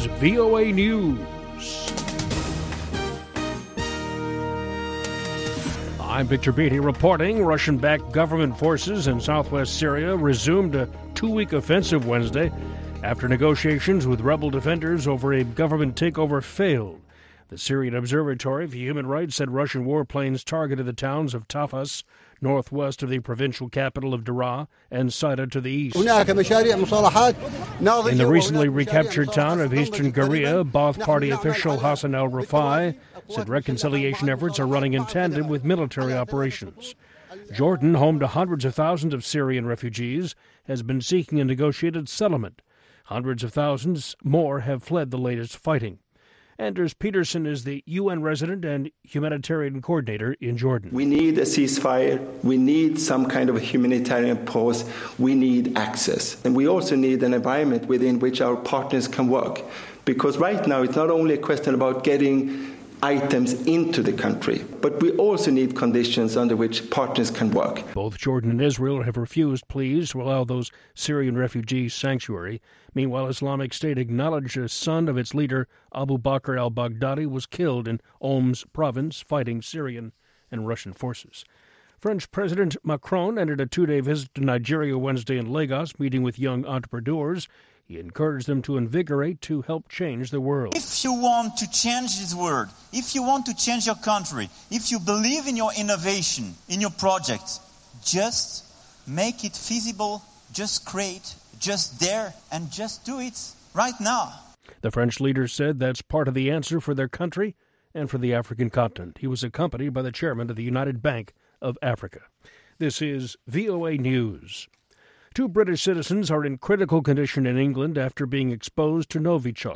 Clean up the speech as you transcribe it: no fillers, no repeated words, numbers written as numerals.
VOA News. I'm Victor Beatty reporting. Russian-backed government forces in southwest Syria resumed a 2-week offensive Wednesday after negotiations with rebel defenders over a government takeover failed. The Syrian Observatory for Human Rights said Russian warplanes targeted the towns of Tafas, northwest of the provincial capital of Daraa, and Saida to the east. In the recently recaptured town of eastern Garia, Baath Party official Hassan al-Rafai said reconciliation efforts are running in tandem with military operations. Jordan, home to hundreds of thousands of Syrian refugees, has been seeking a negotiated settlement. Hundreds of thousands more have fled the latest fighting. Anders Peterson is the UN resident and humanitarian coordinator in Jordan. We need a ceasefire. We need some kind of a humanitarian pause. We need access. And we also need an environment within which our partners can work. Because right now it's not only a question about getting items into the country, but we also need conditions under which partners can work. Both Jordan and Israel have refused pleas to allow those Syrian refugees sanctuary. Meanwhile, Islamic State acknowledged a son of its leader, Abu Bakr al-Baghdadi, was killed in Homs province fighting Syrian and Russian forces. French President Macron ended a 2-day visit to Nigeria Wednesday in Lagos, meeting with young entrepreneurs. He encouraged them to invigorate to help change the world. If you want to change this world, if you want to change your country, if you believe in your innovation, in your project, just make it feasible, just create, just dare, and just do it right now. The French leader said that's part of the answer for their country and for the African continent. He was accompanied by the chairman of the United Bank of Africa. This is VOA News. 2 British citizens are in critical condition in England after being exposed to Novichok.